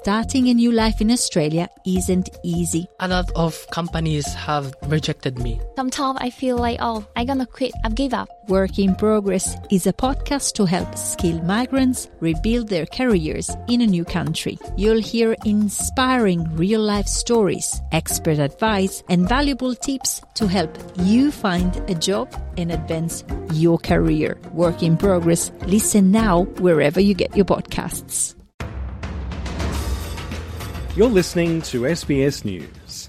starting a new life in Australia isn't easy. A lot of companies have rejected me. Sometimes I feel like, I'm gonna quit, I've give up. Work in Progress is a podcast to help skilled migrants rebuild their careers in a new country. You'll hear inspiring real-life stories, expert advice, and valuable tips to help you find a job and advance your career. Work in Progress. Listen now wherever you get your podcasts. You're listening to SBS News.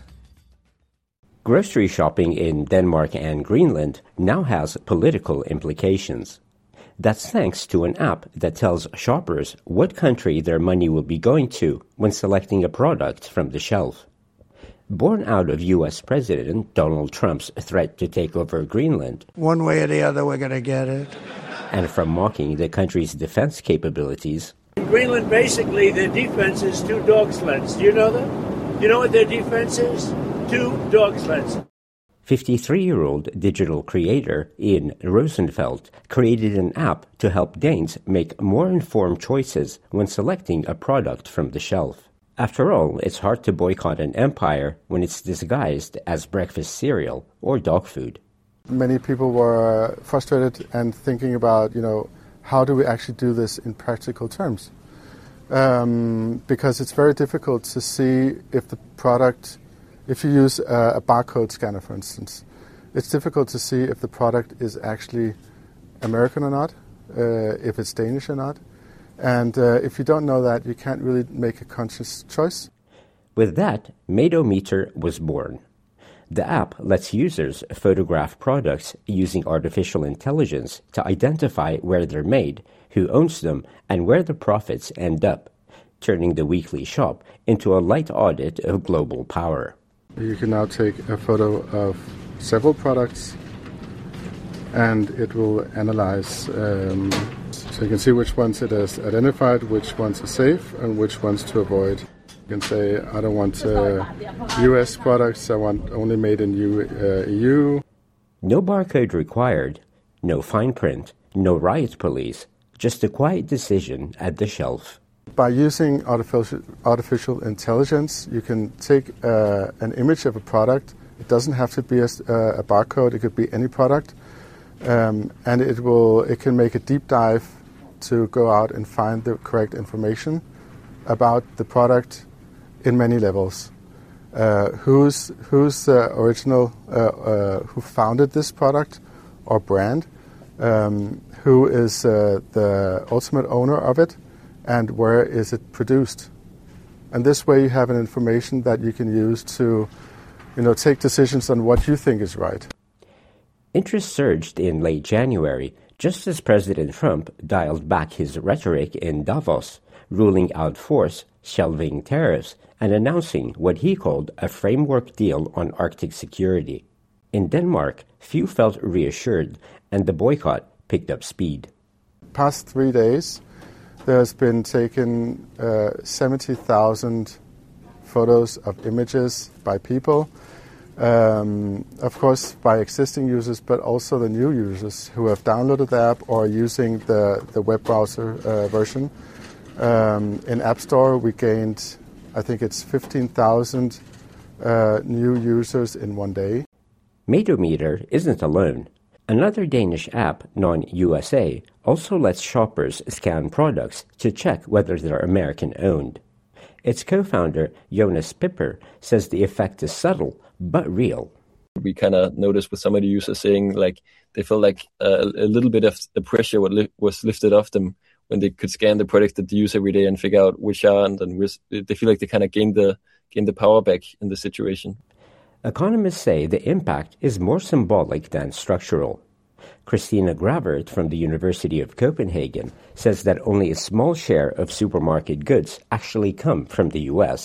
Grocery shopping in Denmark and Greenland now has political implications. That's thanks to an app that tells shoppers what country their money will be going to when selecting a product from the shelf. Born out of U.S. President Donald Trump's threat to take over Greenland, one way or the other we're going to get it, and from mocking the country's defense capabilities, in Greenland, basically, their defense is 2 dog sleds. Do you know that? You know what their defense is? 2 dog sleds. 53-year-old digital creator Ian Rosenfeld created an app to help Danes make more informed choices when selecting a product from the shelf. After all, it's hard to boycott an empire when it's disguised as breakfast cereal or dog food. Many people were frustrated and thinking about, how do we actually do this in practical terms? Because it's very difficult to see if the product, if you use a barcode scanner, for instance, it's difficult to see if the product is actually American or not, if it's Danish or not. And if you don't know that, you can't really make a conscious choice. With that, Maidometer was born. The app lets users photograph products using artificial intelligence to identify where they're made, who owns them, and where the profits end up, turning the weekly shop into a light audit of global power. You can now take a photo of several products, and it will analyze, so you can see which ones it has identified, which ones are safe, and which ones to avoid. You can say, I don't want U.S. products, I want only made in EU. No barcode required, no fine print, no riot police, just a quiet decision at the shelf. By using artificial intelligence, you can take an image of a product. It doesn't have to be a barcode, it could be any product. And it can make a deep dive to go out and find the correct information about the product in many levels. Who's the original, who founded this product or brand, who is the ultimate owner of it, and where is it produced. And this way you have an information that you can use to, take decisions on what you think is right. Interest surged in late January, just as President Trump dialed back his rhetoric in Davos, ruling out force, shelving tariffs, and announcing what he called a framework deal on Arctic security. In Denmark, few felt reassured, and the boycott picked up speed. Past 3 days, there's been taken 70,000 photos of images by people, of course by existing users, but also the new users who have downloaded the app or are using the web browser version. In App Store, we gained, I think it's 15,000 new users in one day. Maidometer isn't alone. Another Danish app, Non-USA, also lets shoppers scan products to check whether they're American-owned. Its co-founder, Jonas Pipper, says the effect is subtle but real. We kind of noticed with some of the users saying they felt like a little bit of the pressure was lifted off them when they could scan the product that they use every day and figure out which are, and then they feel like they kind of gained the power back in the situation. Economists say the impact is more symbolic than structural. Christina Gravert from the University of Copenhagen says that only a small share of supermarket goods actually come from the U.S.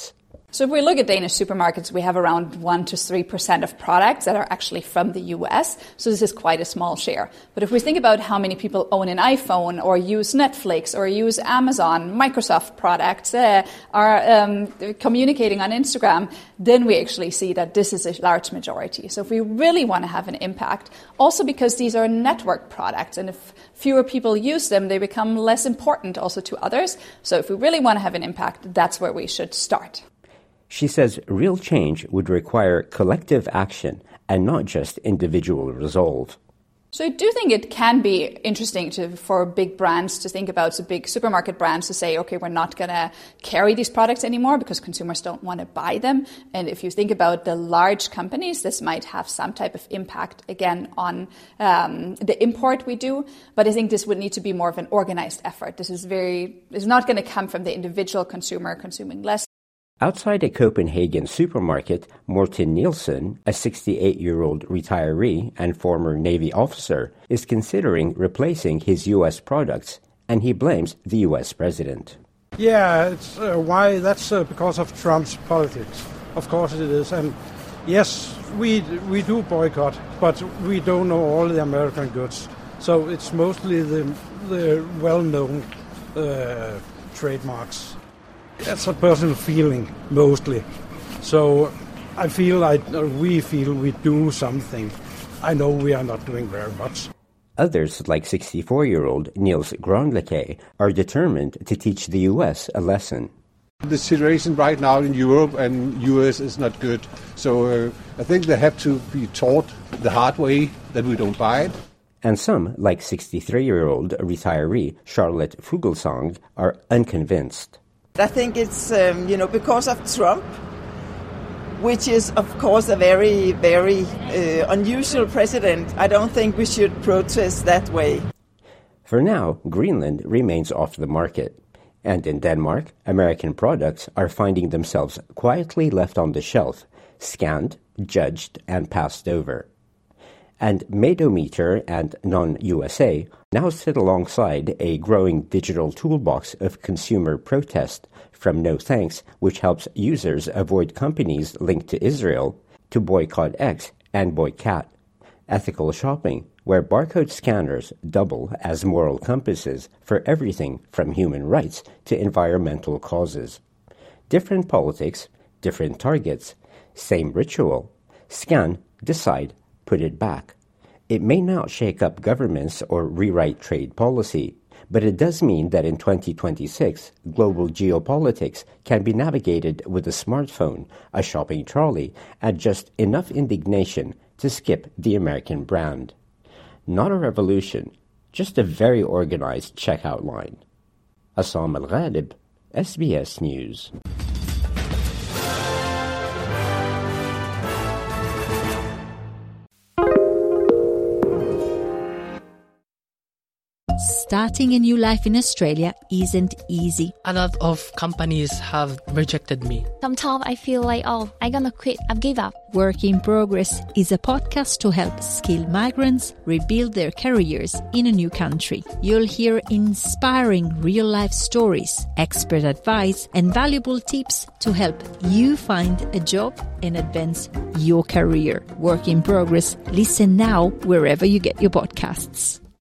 So if we look at Danish supermarkets, we have around 1 to 3% of products that are actually from the US. So this is quite a small share. But if we think about how many people own an iPhone or use Netflix or use Amazon, Microsoft products, are communicating on Instagram, then we actually see that this is a large majority. So if we really want to have an impact, also because these are network products, and if fewer people use them, they become less important also to others. So if we really want to have an impact, that's where we should start. She says real change would require collective action and not just individual resolve. So I do think it can be interesting for big brands to think about, so big supermarket brands to say, okay, we're not going to carry these products anymore because consumers don't want to buy them. And if you think about the large companies, this might have some type of impact, again, on the import we do. But I think this would need to be more of an organized effort. This is not going to come from the individual consumer consuming less. Outside a Copenhagen supermarket, Morten Nielsen, a 68-year-old retiree and former Navy officer, is considering replacing his U.S. products, and he blames the U.S. president. Yeah, it's why that's because of Trump's politics. Of course it is. And yes, we do boycott, but we don't know all the American goods. So it's mostly the well-known trademarks. That's a personal feeling, mostly. So I feel like we do something. I know we are not doing very much. Others, like 64-year-old Niels Gronleke, are determined to teach the U.S. a lesson. The situation right now in Europe and U.S. is not good. So I think they have to be taught the hard way that we don't buy it. And some, like 63-year-old retiree Charlotte Fuglsang, are unconvinced. I think it's, because of Trump, which is, of course, a very, very unusual president. I don't think we should protest that way. For now, Greenland remains off the market. And in Denmark, American products are finding themselves quietly left on the shelf, scanned, judged, and passed over. And Maidometer and Non-USA now sit alongside a growing digital toolbox of consumer protest, from No Thanks, which helps users avoid companies linked to Israel, to Boycott X and Boycat, ethical shopping, where barcode scanners double as moral compasses for everything from human rights to environmental causes. Different politics, different targets, same ritual. Scan, decide, put it back. It may not shake up governments or rewrite trade policy, but it does mean that in 2026, global geopolitics can be navigated with a smartphone, a shopping trolley, and just enough indignation to skip the American brand. Not a revolution, just a very organized checkout line. Assam Al-Ghalib, SBS News. Starting a new life in Australia isn't easy. A lot of companies have rejected me. Sometimes I feel like, I'm gonna quit. I've given up. Work in Progress is a podcast to help skilled migrants rebuild their careers in a new country. You'll hear inspiring real-life stories, expert advice, and valuable tips to help you find a job and advance your career. Work in Progress. Listen now wherever you get your podcasts.